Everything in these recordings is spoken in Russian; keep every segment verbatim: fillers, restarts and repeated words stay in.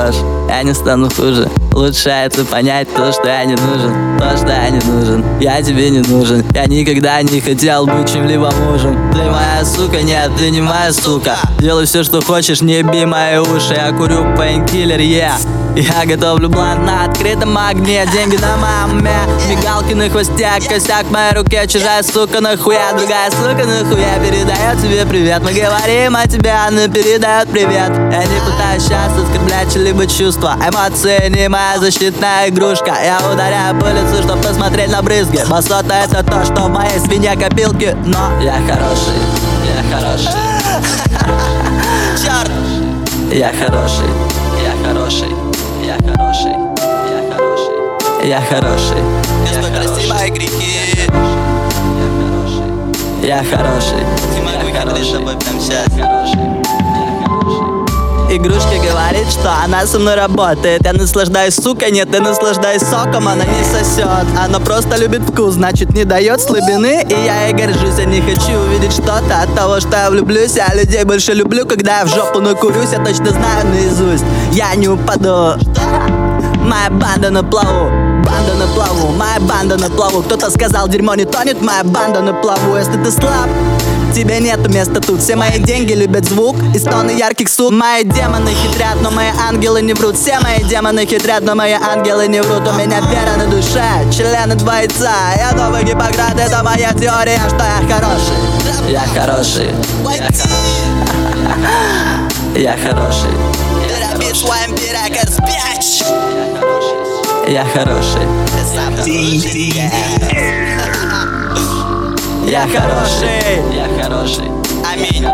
хорош, я не стану хуже. Лучше это понять то, что я не нужен. То, что я не нужен, я тебе не нужен. Я никогда не хотел быть чем-либо мужем. Ты моя сука, нет, ты не моя сука. Делай все, что хочешь, не еби мои уши. Я курю пейнкиллер, yeah. Я готовлю блант на открытом огне. Деньги на маме, мигалки на хвосте, косяк в моей руке. Чужая сука нахуя, другая сука нахуя передает тебе привет. Мы говорим о тебе, она передает привет. Я не пытаюсь сейчас оскорблять чьи-либо чувства. Эмоции не моя защитная игрушка. Я ударяю по лицу, чтоб посмотреть на брызги. Басота — это то, что в моей свинье копилки. Но я хороший, я хороший. Черт! Я хороший, я хороший. Я хороший, я хороший, я хороший. Вместо красивой грехи. Я хороший, Не могу я говорить с тобой прямо сейчас. Игрушка говорит, что она со мной работает. Я наслаждаюсь, сука, нет, я наслаждаюсь соком. Она не сосет, она просто любит вкус, значит не дает слабины. И я ей горжусь, я не хочу увидеть что-то от того, что я влюблюсь. Я людей больше люблю, когда я в жопу накурюсь. Я точно знаю наизусть, я не упаду. Моя банда на плаву, банда на плаву, моя банда на плаву. Кто-то сказал, дерьмо не тонет, моя банда на плаву. Если ты слаб, тебе нету места тут. Все мои деньги любят звук и стоны ярких сук. Мои демоны хитрят, но мои ангелы не врут. Все мои демоны хитрят, но мои ангелы не врут. У меня вера на душе, члены два яйца. Я новый Гиппократ, это моя теория, что я хороший. Я хороший. Я хороший. Я хороший. Я хороший, я хороший. Аминь.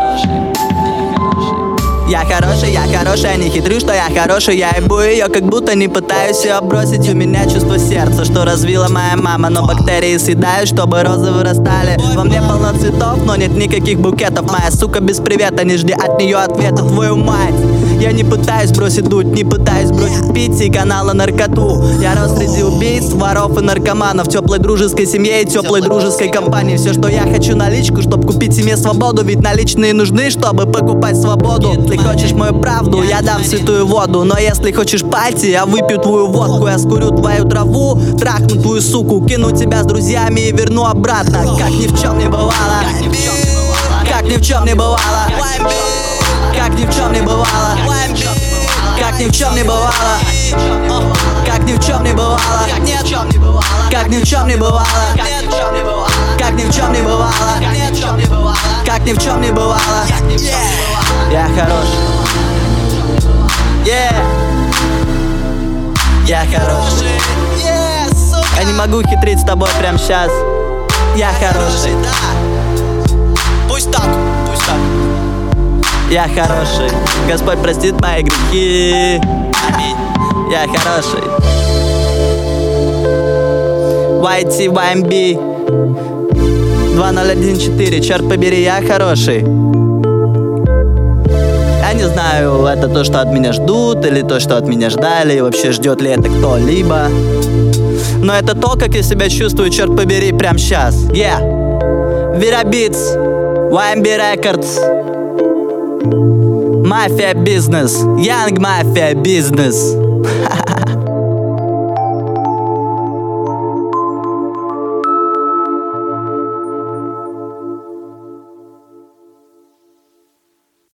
Я хороший, я хороший, я не хитрю, что я хороший. Я ебу ее, как будто не пытаюсь ее бросить. У меня чувство сердца, что развила моя мама. Но бактерии съедаю, чтобы розы вырастали. Во мне полно цветов, но нет никаких букетов. Моя сука без привета, не жди от нее ответа. Твою мать. Я не пытаюсь бросить дуть, не пытаюсь бросить пить и канала наркоту. Я рос среди убийств, воров и наркоманов. В теплой дружеской семье и теплой дружеской компании. Все, что я хочу, наличку, чтобы купить себе свободу. Ведь наличные нужны, чтобы покупать свободу. Если хочешь мою правду, я дам святую воду. Но если хочешь пати, я выпью твою водку. Я скурю твою траву, трахну твою суку, кину тебя с друзьями и верну обратно. Как ни в чем не бывало. Как ни в чем не бывало. Как ни в чем не бывало. Как ни в чем не бывало. Как ни в чем не бывало. Как ни в чем не бывало. Как ни в чем не бывало. Как ни в чем не бывало. Я хороший. Yeah. Я хороший. Я не могу хитрить с тобой прямо сейчас. Я хороший. Пусть так, пусть так. Я хороший. Господь простит мои грехи. Аминь. Я хороший. вай ти вай эм би два ноль один четыре. Черт побери, я хороший. Я не знаю, это то, что от меня ждут, или то, что от меня ждали, и вообще ждет ли это кто-либо. Но это то, как я себя чувствую, черт побери, прямо сейчас. Yeah. Vera Beats, вай эм би Records, Mafia Business, Young Mafia Business.